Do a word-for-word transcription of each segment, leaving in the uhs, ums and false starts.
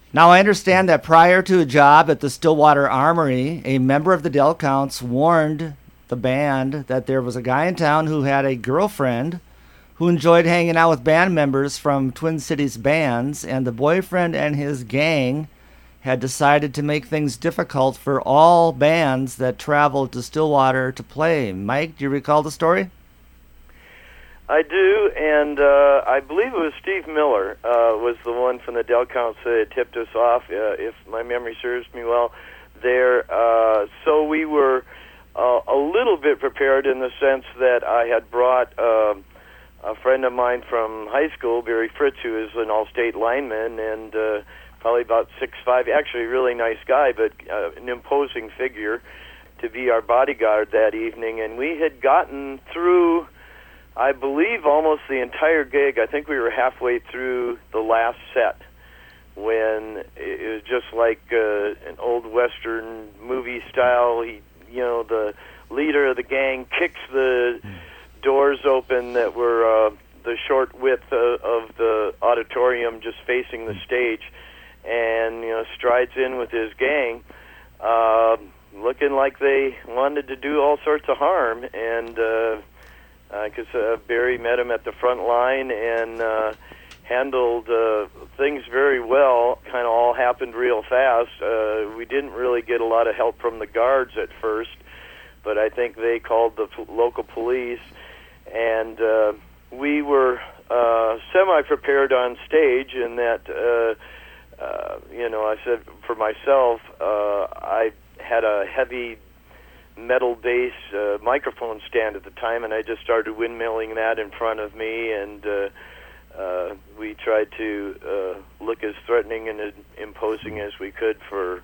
Now, I understand that prior to a job at the Stillwater Armory, a member of the Del Counts warned the band that there was a guy in town who had a girlfriend who enjoyed hanging out with band members from Twin Cities bands, and the boyfriend and his gang had decided to make things difficult for all bands that traveled to Stillwater to play. Mike, do you recall the story? I do, and uh, I believe it was Steve Miller uh, was the one from the Del Counts that tipped us off, uh, if my memory serves me well, there. Uh, so we were uh, a little bit prepared in the sense that I had brought uh, a friend of mine from high school, Barry Fritz, who is an all-state lineman, and uh, probably about six five, actually a really nice guy, but uh, an imposing figure, to be our bodyguard that evening. And we had gotten through, I believe, almost the entire gig. I think we were halfway through the last set when it was just like uh, an old Western movie style. He, you know, the leader of the gang kicks the doors open that were uh, the short width uh, of the auditorium just facing the stage, and, you know, strides in with his gang, uh, looking like they wanted to do all sorts of harm. And because uh, uh, uh, Barry met him at the front line and uh, handled uh, things very well. Kind of all happened real fast. Uh, we didn't really get a lot of help from the guards at first, but I think they called the p- local police, and uh, we were uh, semi-prepared on stage in that, uh, uh, you know, I said for myself, uh, I had a heavy metal bass uh, microphone stand at the time, and I just started windmilling that in front of me, and uh, uh, we tried to uh, look as threatening and uh, imposing as we could for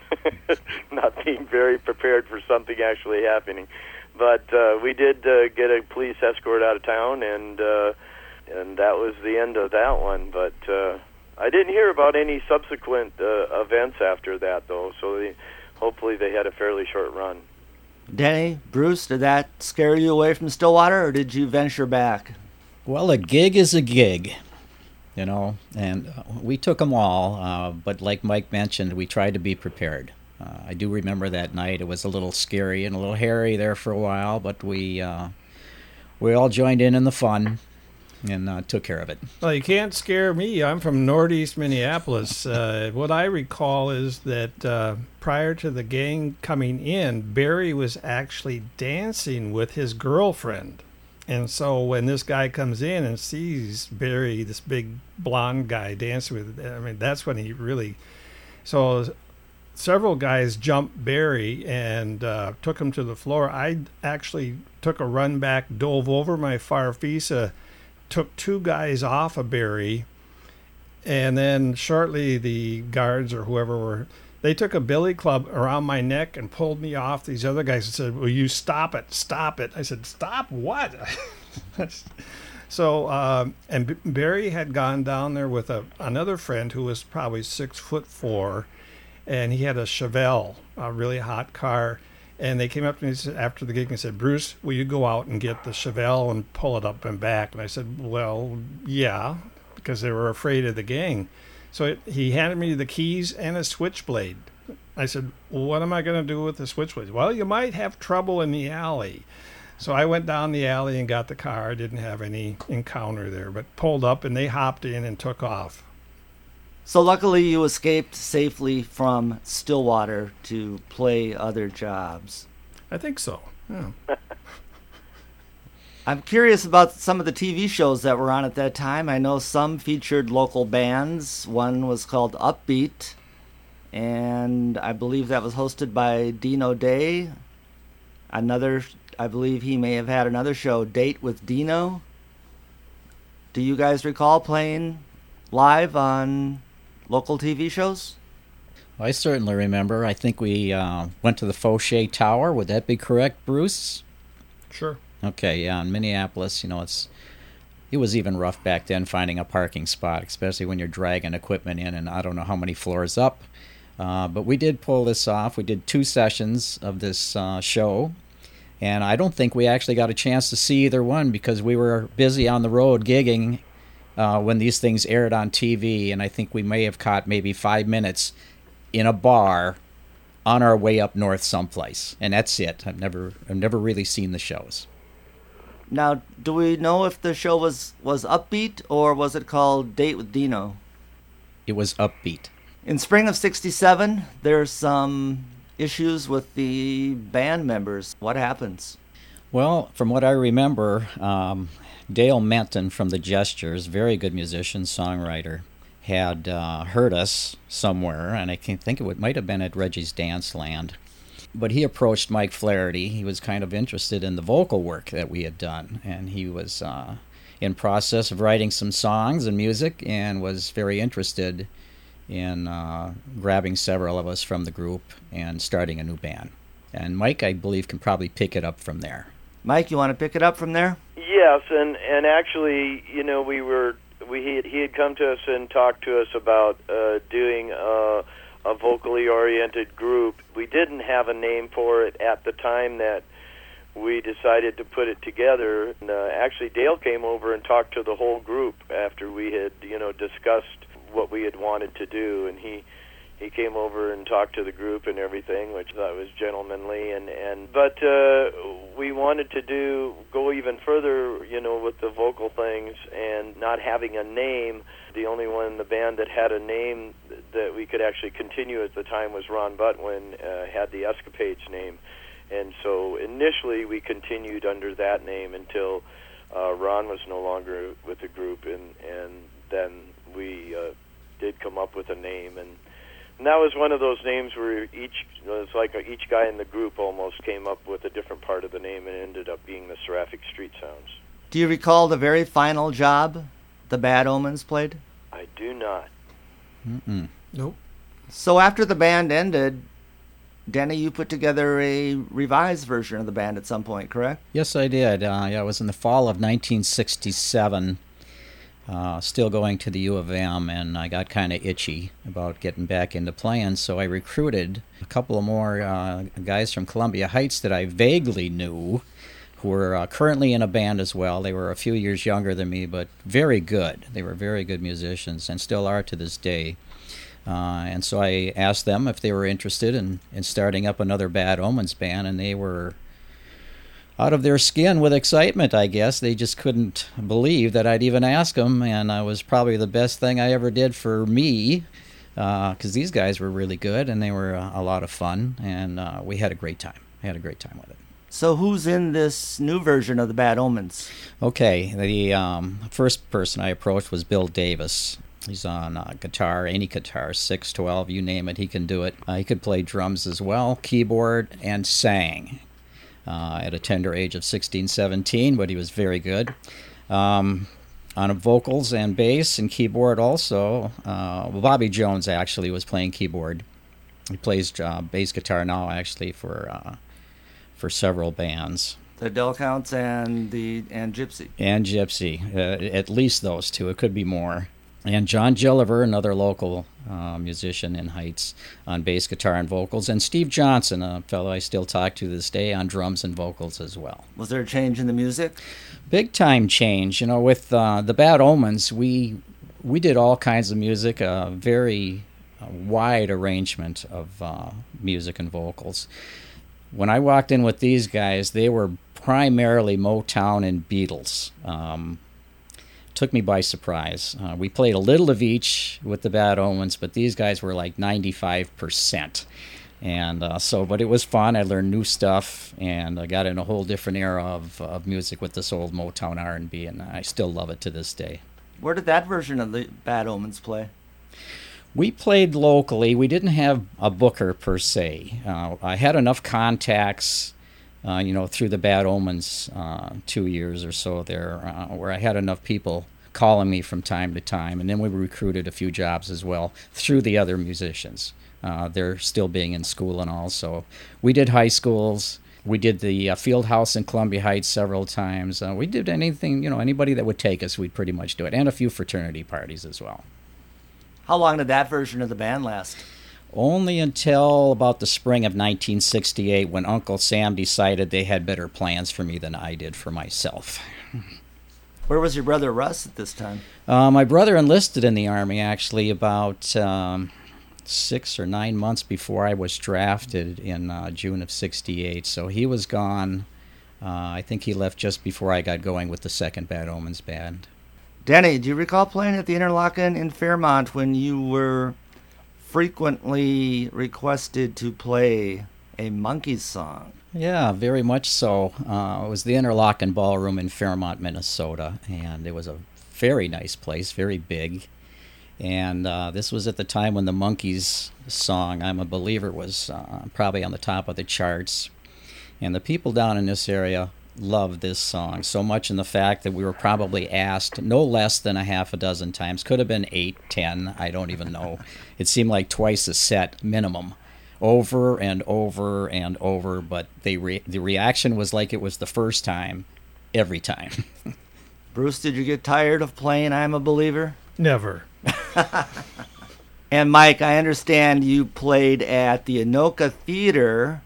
not being very prepared for something actually happening. But uh, we did uh, get a police escort out of town, and uh, and that was the end of that one. But uh, I didn't hear about any subsequent uh, events after that, though, so they, hopefully they had a fairly short run. Denny, Bruce, did that scare you away from Stillwater, or did you venture back? Well, a gig is a gig, you know, and we took them all, uh, but like Mike mentioned, we tried to be prepared. Uh, I do remember that night. It was a little scary and a little hairy there for a while, but we uh, we all joined in in the fun and uh, took care of it. Well, you can't scare me. I'm from Northeast Minneapolis. Uh, what I recall is that uh, prior to the gang coming in, Barry was actually dancing with his girlfriend. And so when this guy comes in and sees Barry, this big blonde guy, dancing with, I mean, that's when he really... So several guys jumped Barry and uh, took him to the floor. I actually took a run back, dove over my Farfisa, took two guys off of Barry, and then shortly the guards or whoever were, they took a billy club around my neck and pulled me off these other guys and said, "Will you stop it? Stop it." I said, "Stop what?" So, um, and B- Barry had gone down there with a, another friend who was probably six foot four, and he had a Chevelle, a really hot car. And they came up to me after the gig and said, "Bruce, will you go out and get the Chevelle and pull it up and back?" And I said, "Well, yeah," because they were afraid of the gang. So it, he handed me the keys and a switchblade. I said, "Well, what am I going to do with the switchblade?" "Well, you might have trouble in the alley." So I went down the alley and got the car. I didn't have any encounter there, but pulled up and they hopped in and took off. So luckily you escaped safely from Stillwater to play other jobs. I think so, yeah. I'm curious about some of the T V shows that were on at that time. I know some featured local bands. One was called Upbeat, and I believe that was hosted by Dino Day. Another, I believe he may have had another show, Date with Dino. Do you guys recall playing live on local T V shows? I certainly remember. I think we uh, went to the Fauché Tower. Would that be correct, Bruce? Sure. Okay, yeah, in Minneapolis, you know, it's it was even rough back then finding a parking spot, especially when you're dragging equipment in and I don't know how many floors up. Uh, but we did pull this off. We did two sessions of this uh, show, and I don't think we actually got a chance to see either one because we were busy on the road gigging uh, when these things aired on T V, and I think we may have caught maybe five minutes in a bar on our way up north someplace, and that's it. I've never, I've never really seen the shows. Now, do we know if the show was, was upbeat or was it called Date with Dino? It was upbeat. In spring of sixty-seven, there's some issues with the band members. What happens? Well, from what I remember, um, Dale Menton from the Gestures, very good musician, songwriter, had uh, heard us somewhere, and I can think it would, might have been at Reggie's Dance Land. But he approached Mike Flaherty. He was kind of interested in the vocal work that we had done, and he was uh, in process of writing some songs and music and was very interested in uh, grabbing several of us from the group and starting a new band. And Mike, I believe, can probably pick it up from there. Mike, you want to pick it up from there? Yes, and, and actually, you know, we were we he had, he had come to us and talked to us about uh, doing a, a vocally oriented group. We didn't have a name for it at the time that we decided to put it together. And, uh, actually, Dale came over and talked to the whole group after we had, you know, discussed what we had wanted to do, and he he came over and talked to the group and everything, which I thought was gentlemanly. And and but uh, we wanted to do go even further, you know, with the vocal things and not having a name. The only one in the band that had a name that we could actually continue at the time was Ron Butwin, uh, had the Escapades name, and so initially we continued under that name until uh, Ron was no longer with the group, and and then we uh, did come up with a name. And And that was one of those names where each, it was like each guy in the group almost came up with a different part of the name, and it ended up being the Seraphic Street Sounds. Do you recall the very final job the Bad Omens played? I do not. Mm-mm. Nope. So after the band ended, Denny, you put together a revised version of the band at some point, correct? Yes, I did. Uh, yeah, it was in the fall of nineteen sixty-seven. Uh, still going to the U of M, and I got kind of itchy about getting back into playing, so I recruited a couple of more uh, guys from Columbia Heights that I vaguely knew, who were uh, currently in a band as well. They were a few years younger than me, but very good. They were very good musicians, and still are to this day. Uh, and so I asked them if they were interested in, in starting up another Bad Omens band, and they were out of their skin with excitement, I guess. They just couldn't believe that I'd even ask them, and I was probably the best thing I ever did for me, because uh, these guys were really good, and they were uh, a lot of fun, and uh, we had a great time. I had a great time with it. So who's in this new version of the Bad Omens? Okay, the um, first person I approached was Bill Davis. He's on uh, guitar, any guitar, six, twelve, you name it, he can do it. Uh, he could play drums as well, keyboard, and sang. Uh, at a tender age of sixteen, seventeen, but he was very good. Um, on vocals and bass and keyboard also, uh, well, Bobby Jones actually was playing keyboard. He plays uh, bass guitar now actually for uh, for several bands. The Del Counts and the and Gypsy. And Gypsy, uh, at least those two. It could be more. And John Gilliver, another local uh, musician in Heights, on bass guitar and vocals. And Steve Johnson, a fellow I still talk to this day, on drums and vocals as well. Was there a change in the music? Big time change. You know, with uh, the Bad Omens, we we did all kinds of music, a very uh, wide arrangement of uh, music and vocals. When I walked in with these guys, they were primarily Motown and Beatles. Um, took me by surprise. Uh, we played a little of each with the Bad Omens, but these guys were like ninety-five percent. And uh, so, but it was fun. I learned new stuff, and I got in a whole different era of, of music with this old Motown R and B, and I still love it to this day. Where did that version of the Bad Omens play? We played locally. We didn't have a booker per se. Uh, I had enough contacts, uh, you know, through the Bad Omens uh, two years or so there, uh, where I had enough people calling me from time to time, and then we recruited a few jobs as well through the other musicians. Uh, they're still being in school and all, so we did high schools. We did the uh, field house in Columbia Heights several times. Uh, we did anything, you know, anybody that would take us, we'd pretty much do it, and a few fraternity parties as well. How long did that version of the band last? Only until about the spring of nineteen sixty-eight, when Uncle Sam decided they had better plans for me than I did for myself. Where was your brother Russ at this time? Uh, my brother enlisted in the Army, actually, about um, six or nine months before I was drafted in uh, June of sixty-eight. So he was gone. Uh, I think he left just before I got going with the second Bad Omens band. Denny, do you recall playing at the Interlochen in Fairmont when you were frequently requested to play a Monkees song? Yeah, very much so. Uh, it was the Interlochen Ballroom in Fairmont, Minnesota, and it was a very nice place, very big. And uh, this was at the time when the Monkees song, I'm a Believer, was uh, probably on the top of the charts. And the people down in this area loved this song, so much in the fact that we were probably asked no less than a half a dozen times. Could have been eight, ten, I don't even know. It seemed like twice a set minimum, over and over and over, but they re- the reaction was like it was the first time, every time. Bruce, did you get tired of playing I'm a Believer? Never. And Mike, I understand you played at the Anoka Theater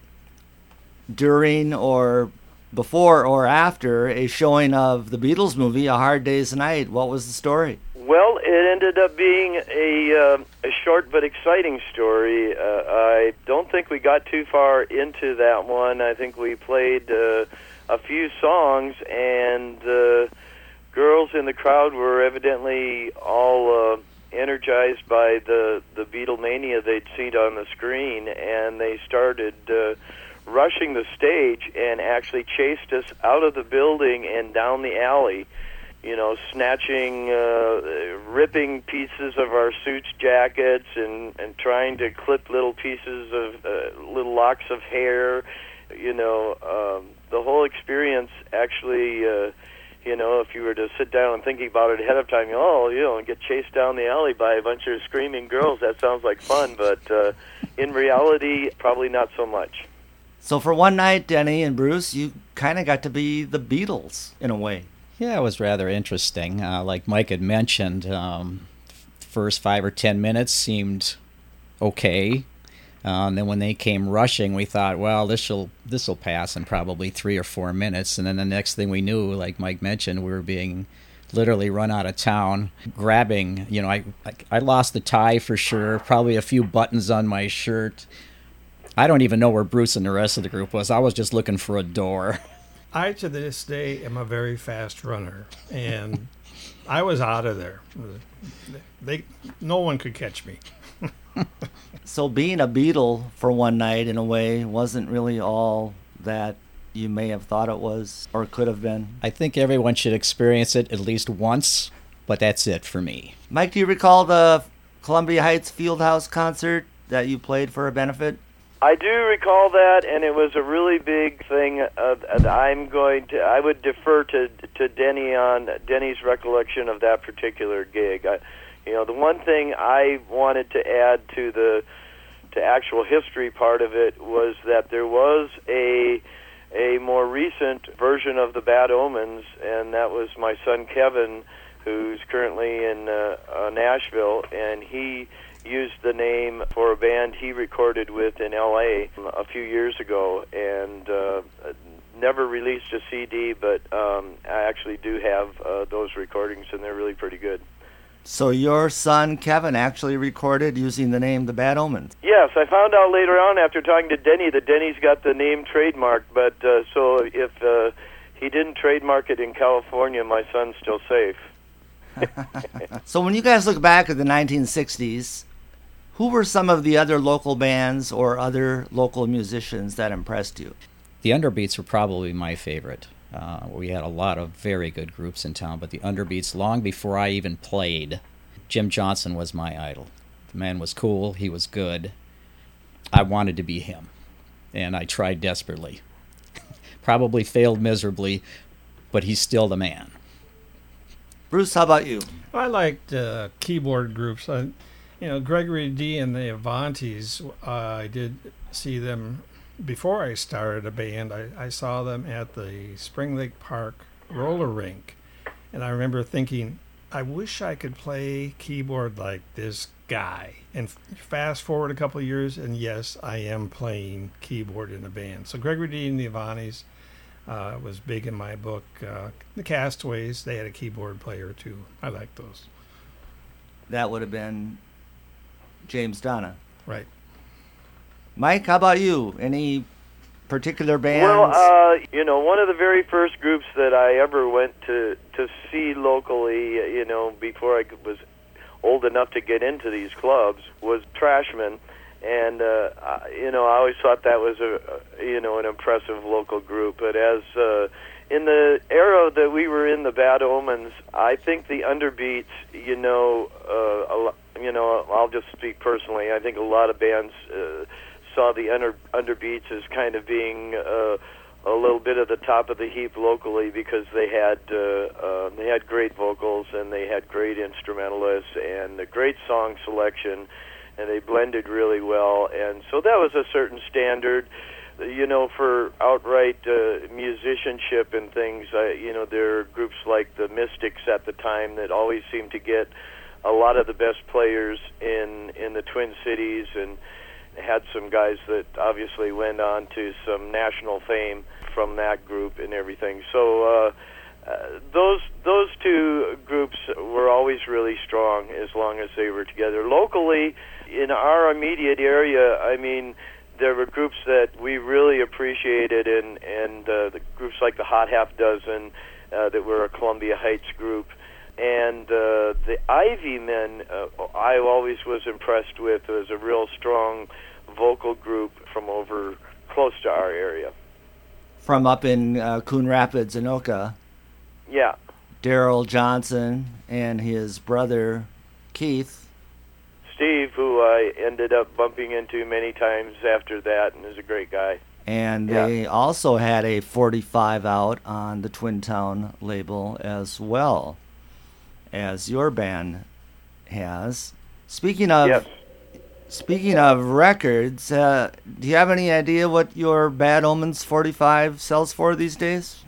during or before or after a showing of the Beatles movie, A Hard Day's Night. What was the story? Well, it ended up being a, uh, a short but exciting story. Uh, I don't think we got too far into that one. I think we played uh, a few songs, and the girls in the crowd were evidently all uh, energized by the, the Beatlemania they'd seen on the screen, and they started uh, rushing the stage and actually chased us out of the building and down the alley, you know, snatching, uh, ripping pieces of our suits, jackets, and, and trying to clip little pieces of uh, little locks of hair. You know, um, the whole experience actually, uh, you know, if you were to sit down and thinking about it ahead of time, you know, oh, you know, get chased down the alley by a bunch of screaming girls, that sounds like fun, but uh, in reality, probably not so much. So for one night, Denny and Bruce, you kind of got to be the Beatles in a way. Yeah, it was rather interesting. Uh, like Mike had mentioned, um, first five or ten minutes seemed okay. Uh, and then when they came rushing, we thought, well, this'll this'll pass in probably three or four minutes. And then the next thing we knew, like Mike mentioned, we were being literally run out of town, grabbing, you know, I, I, I lost the tie for sure, probably a few buttons on my shirt. I don't even know where Bruce and the rest of the group was. I was just looking for a door. I, to this day, am a very fast runner, and I was out of there. They, no one could catch me. So being a Beatle for one night, in a way, wasn't really all that you may have thought it was or could have been. I think everyone should experience it at least once, but that's it for me. Mike, do you recall the Columbia Heights Fieldhouse concert that you played for a benefit? I do recall that, and it was a really big thing. Uh, and I'm going to, I would defer to to Denny on Denny's recollection of that particular gig. I, you know, the one thing I wanted to add to the to actual history part of it was that there was a a more recent version of the Bad Omens, and that was my son Kevin, who's currently in uh, uh, Nashville, and he used the name for a band he recorded with in L A a few years ago, and uh, never released a C D, but um, I actually do have uh, those recordings, and they're really pretty good. So your son Kevin actually recorded using the name The Bad Omens? Yes, I found out later on after talking to Denny that Denny's got the name trademarked, but uh, so if uh, he didn't trademark it in California, my son's still safe. So when you guys look back at the nineteen sixties, who were some of the other local bands or other local musicians that impressed you? The Underbeats were probably my favorite. Uh, we had a lot of very good groups in town, but the Underbeats, long before I even played, Jim Johnson was my idol. The man was cool, he was good. I wanted to be him, and I tried desperately. Probably failed miserably, but he's still the man. Bruce, how about you? I liked uh, keyboard groups. I, you know, Gregory D. and the Avantis, uh, I did see them before I started a band. I, I saw them at the Spring Lake Park roller rink, and I remember thinking, I wish I could play keyboard like this guy. And f- fast forward a couple of years, and yes, I am playing keyboard in a band. So Gregory D. and the Avantis, uh, was big in my book. Uh, the Castaways, they had a keyboard player too. I like those. That would have been James Donna. Right. Mike, how about you? Any particular bands? Well, uh, you know, one of the very first groups that I ever went to to see locally, you know, before I was old enough to get into these clubs, was Trashmen. And, uh, I, you know, I always thought that was, a, a you know, an impressive local group. But as uh, in the era that we were in, the Bad Omens, I think the Underbeats, you know, uh, a lo- you know, I'll just speak personally. I think a lot of bands uh, saw the under, Underbeats as kind of being uh, a little bit at the top of the heap locally because they had uh, uh, they had great vocals and they had great instrumentalists and a great song selection. And they blended really well, and so that was a certain standard, you know, for outright uh, musicianship and things. Uh, you know, there are groups like the Mystics at the time that always seemed to get a lot of the best players in in the Twin Cities, and had some guys that obviously went on to some national fame from that group and everything. So uh, uh, those those two groups were always really strong as long as they were together. Locally, in our immediate area, I mean, there were groups that we really appreciated, and and uh, the groups like the Hot Half Dozen, uh, that were a Columbia Heights group, and uh, the Ivy Men. Uh, I always was impressed with as a real strong vocal group from over close to our area. From up in uh, Coon Rapids, Anoka. Yeah. Daryl Johnson and his brother Keith. Steve, who I ended up bumping into many times after that, and is a great guy. And Yeah. they also had a forty-five out on the Twin Town label as well as your band has. Speaking of Yes. speaking of records, uh, do you have any idea what your Bad Omens forty-five sells for these days?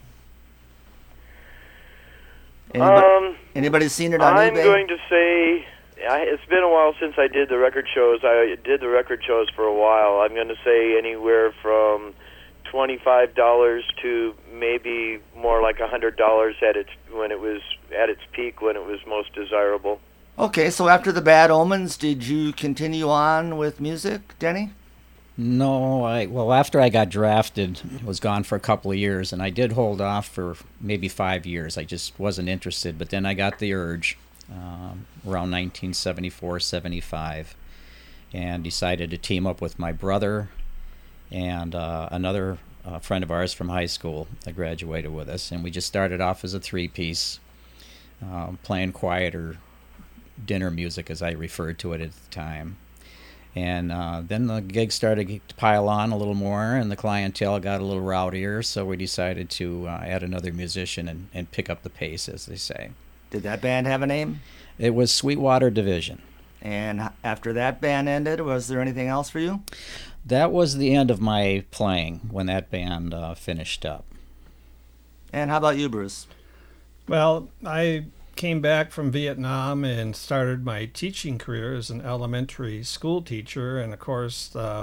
Anybody, Um, anybody seen it on I'm eBay? going to say I, it's been a while since I did the record shows. I did the record shows for a while. I'm going to say anywhere from twenty-five dollars to maybe more like one hundred dollars at its when it was at its peak, when it was most desirable. Okay, so after the Bad Omens, did you continue on with music, Denny? No, I well after I got drafted, I was gone for a couple of years, and I did hold off for maybe five years. I just wasn't interested. But then I got the urge um, around nineteen seventy-four, seventy-five, and decided to team up with my brother and uh, another uh, friend of ours from high school that graduated with us, and we just started off as a three-piece, uh, playing quieter dinner music, as I referred to it at the time. And uh, then the gigs started to pile on a little more, and the clientele got a little rowdier, so we decided to uh, add another musician and, and pick up the pace, as they say. Did that band have a name? It was Sweetwater Division. And h- after that band ended, was there anything else for you? That was the end of my playing when that band uh, finished up. And how about you, Bruce? Well, I came back from Vietnam and started my teaching career as an elementary school teacher, and of course uh,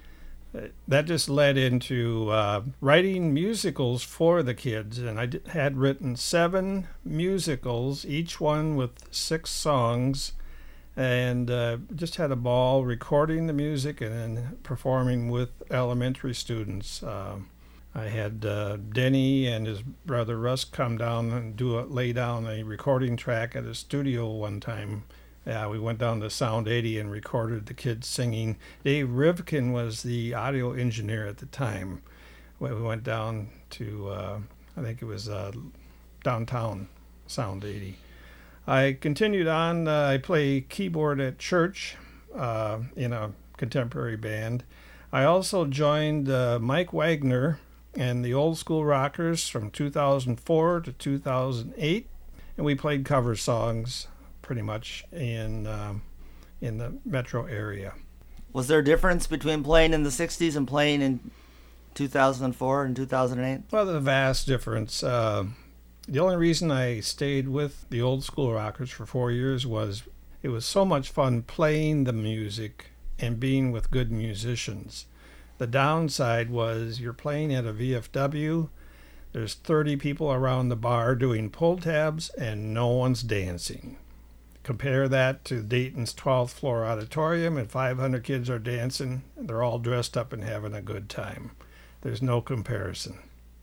that just led into uh, writing musicals for the kids, and I d- had written seven musicals, each one with six songs, and uh, just had a ball recording the music and then performing with elementary students. Uh, I had uh, Denny and his brother Russ come down and do a, lay down a recording track at a studio one time. Uh, we went down to Sound eighty and recorded the kids singing. Dave Rivkin was the audio engineer at the time. We went down to, uh, I think it was uh, downtown Sound eighty. I continued on. Uh, I play keyboard at church uh, in a contemporary band. I also joined uh, Mike Wagner and the Old School Rockers from two thousand four to two thousand eight, and we played cover songs pretty much in um, in the metro area. Was there a difference between playing in the sixties and playing in two thousand four and two thousand eight? Well, there's a vast difference. Uh, the only reason I stayed with the Old School Rockers for four years was it was so much fun playing the music and being with good musicians. The downside was you're playing at a V F W. There's thirty people around the bar doing pull tabs and no one's dancing. Compare that to Dayton's twelfth floor auditorium and five hundred kids are dancing. They're all dressed up and having a good time. There's no comparison.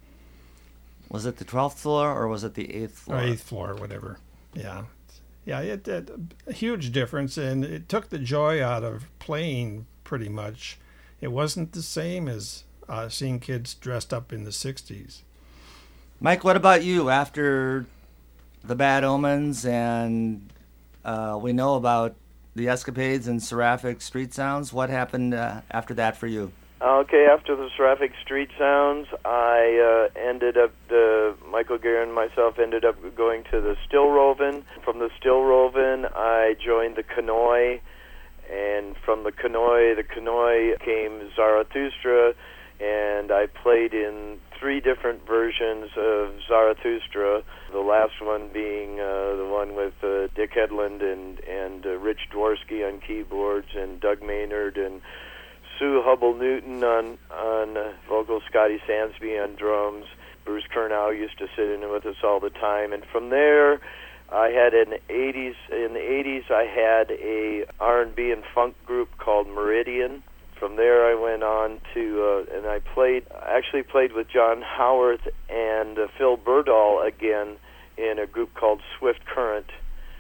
Was it the twelfth floor or was it the eighth floor? Or eighth floor, whatever. Yeah. Yeah, it, it a huge difference, and it took the joy out of playing pretty much. It wasn't the same as uh, seeing kids dressed up in the sixties. Mike, what about you? After the Bad Omens and uh, we know about the escapades and Seraphic Street Sounds, what happened uh, after that for you? Okay, after the Seraphic Street Sounds, I uh, ended up, uh, Michael Guerin and myself ended up going to the Stillroven. From the Stillroven, I joined the Kanoi, and from the Kanoi, the Kanoi came Zarathustra, and I played in three different versions of Zarathustra, the last one being uh, the one with uh, Dick Hedlund and, and uh, Rich Dworsky on keyboards, and Doug Maynard and Sue Hubble-Newton on, on uh, vocals, Scotty Sansby on drums. Bruce Kurnow used to sit in with us all the time. And from there, I had in the eighties, in the eighties, I had a R and B and funk group called Meridian. From there, I went on to, uh, and I played, actually played with John Howarth and uh, Phil Berdahl again in a group called Swift Current.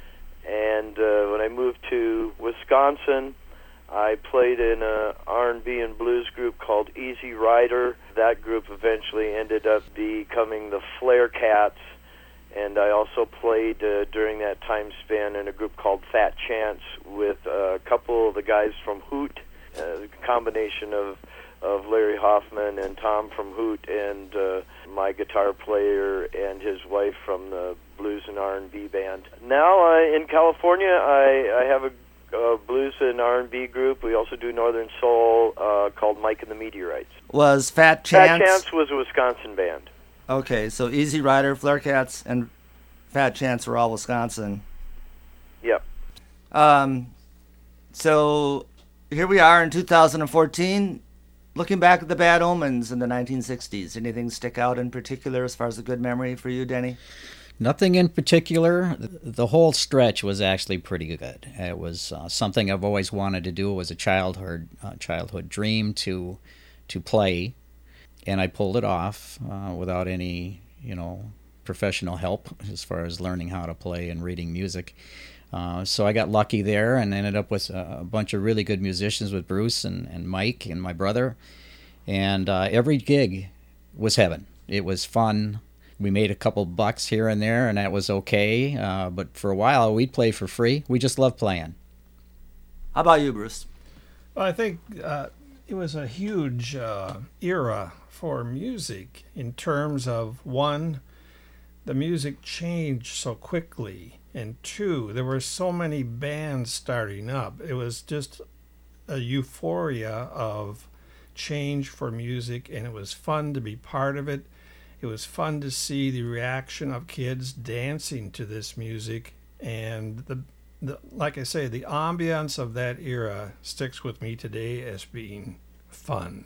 And uh, when I moved to Wisconsin, I played in a R and B and blues group called Easy Rider. That group eventually ended up becoming the Flare Cats. And I also played uh, during that time span in a group called Fat Chance with uh, a couple of the guys from Hoot, a combination of, of Larry Hoffman and Tom from Hoot, and uh, my guitar player and his wife from the blues and R and B band. Now uh, in California, I, I have a Uh, blues and R and B group. We also do Northern Soul uh, called Mike and the Meteorites. Was Fat Chance... Fat Chance was a Wisconsin band. Okay, so Easy Rider, Flare Cats, and Fat Chance were all Wisconsin. Yep. Um, so here we are in two thousand fourteen, looking back at the Bad Omens in the nineteen sixties. Anything stick out in particular as far as a good memory for you, Denny? Nothing in particular. The whole stretch was actually pretty good. It was uh, something I've always wanted to do. It was a childhood uh, childhood dream to to play, and I pulled it off uh, without any, you know, professional help as far as learning how to play and reading music. Uh, so I got lucky there and ended up with a bunch of really good musicians with Bruce and, and Mike and my brother. And uh, every gig was heaven. It was fun. We made a couple bucks here and there, and that was okay. Uh, but for a while, we'd play for free. We just loved playing. How about you, Bruce? Well, I think uh, it was a huge uh, era for music in terms of, one, the music changed so quickly, and two, there were so many bands starting up. It was just a euphoria of change for music, and it was fun to be part of it. It was fun to see the reaction of kids dancing to this music, and the, the like I say, the ambiance of that era sticks with me today as being fun.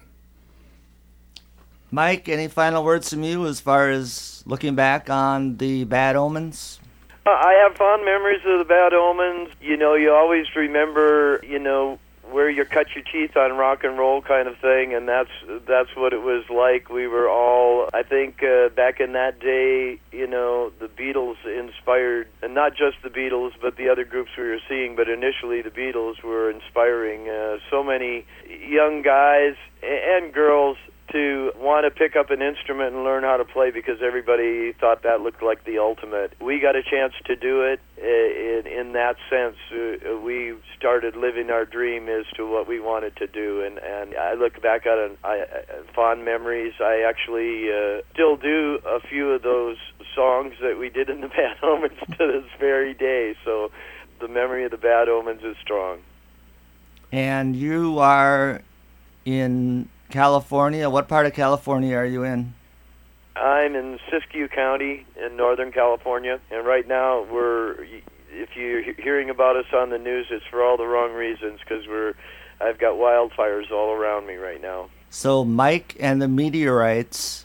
Mike, any final words from you as far as looking back on the Bad Omens? Uh, I have fond memories of the Bad Omens. You know, you always remember, you know, where you cut your teeth on rock and roll kind of thing, and that's that's what it was like. We were all, I think, uh, back in that day, you know, the Beatles inspired, and not just the Beatles, but the other groups we were seeing, but initially the Beatles were inspiring uh, so many young guys and girls to want to pick up an instrument and learn how to play because everybody thought that looked like the ultimate. We got a chance to do it. In, in that sense, uh, we started living our dream as to what we wanted to do, and, and I look back at it, I, I, fond memories. I actually uh, still do a few of those songs that we did in the Bad Omens to this very day, so the memory of the Bad Omens is strong. And you are in California. What part of California are you in? I'm in Siskiyou County in Northern California, and right now we're, if you're hearing about us on the news, it's for all the wrong reasons because we're, I've got wildfires all around me right now. So Mike and the Meteorites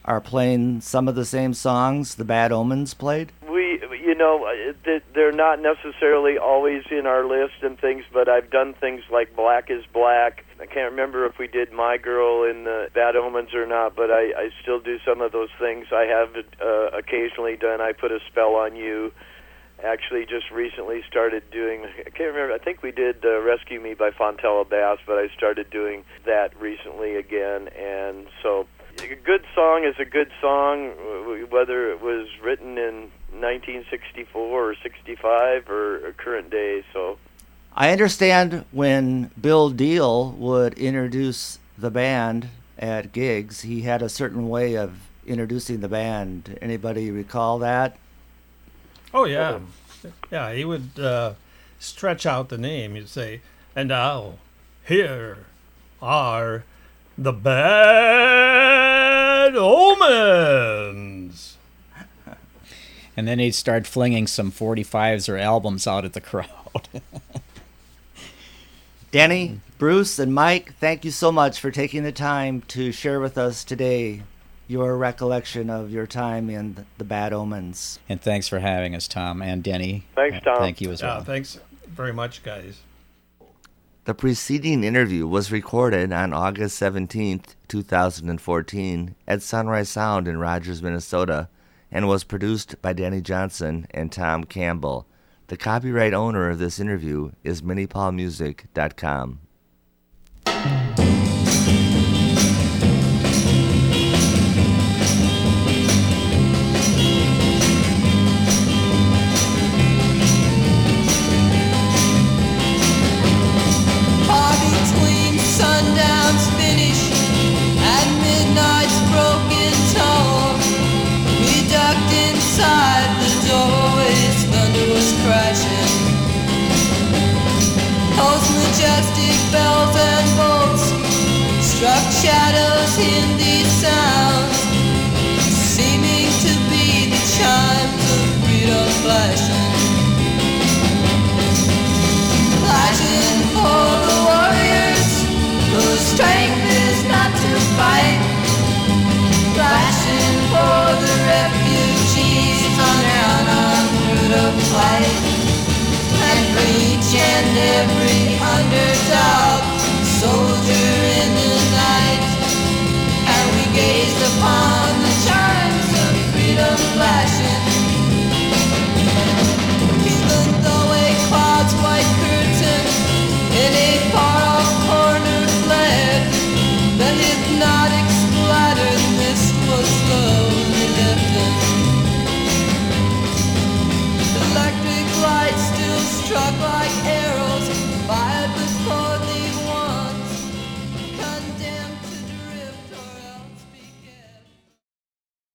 are playing some of the same songs the Bad Omens played? We, you know, uh, they're not necessarily always in our list and things, but I've done things like Black is Black. I can't remember if we did My Girl in the Bad Omens or not, but I, I still do some of those things. I have uh, occasionally done I Put a Spell on You. Actually, just recently started doing, I can't remember, I think we did uh, Rescue Me by Fontella Bass, but I started doing that recently again. And so a good song is a good song, whether it was written in nineteen sixty-four or sixty-five or, or current day. So I understand when Bill Deal would introduce the band at gigs, he had a certain way of introducing the band. Anybody recall that? Oh, yeah. Yeah, he would uh, stretch out the name. He'd say, and now, here are the Bad Omens. And then he'd start flinging some forty-fives or albums out at the crowd. Denny, Bruce, and Mike, thank you so much for taking the time to share with us today your recollection of your time in the Bad Omens. And thanks for having us, Tom and Denny. Thanks, Tom. Thank you as well. Yeah, thanks very much, guys. The preceding interview was recorded on August seventeenth, two thousand fourteen at Sunrise Sound in Rogers, Minnesota, and was produced by Danny Johnson and Tom Campbell. The copyright owner of this interview is Mini Paul Music dot com. Sundown's finish and midnight's broken tone. We ducked inside the doorways, thunder was crashing. Those majestic bells and bolts struck shadows in these sounds, seeming to be the chimes of freedom flashing. Flashing for the warriors whose strength is not to fight, flashing for the refugees on their unarmed route of flight, and for each and every